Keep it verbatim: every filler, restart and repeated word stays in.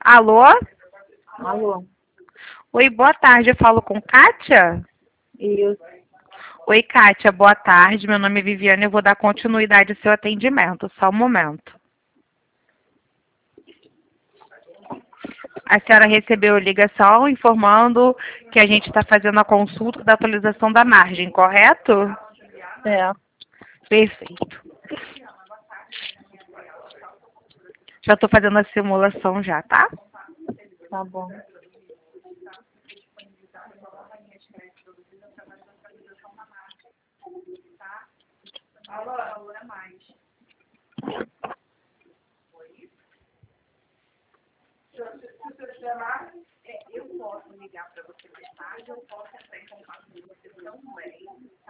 Alô? Alô? Oi, boa tarde. Eu falo com Kátia? Isso. Oi, Kátia, boa tarde. Meu nome é Viviane e eu vou dar continuidade ao seu atendimento. Só um momento. A senhora recebeu ligação informando que a gente está fazendo a consulta da atualização da margem, correto? É. Perfeito. Já estou fazendo a simulação já, tá? Tá bom.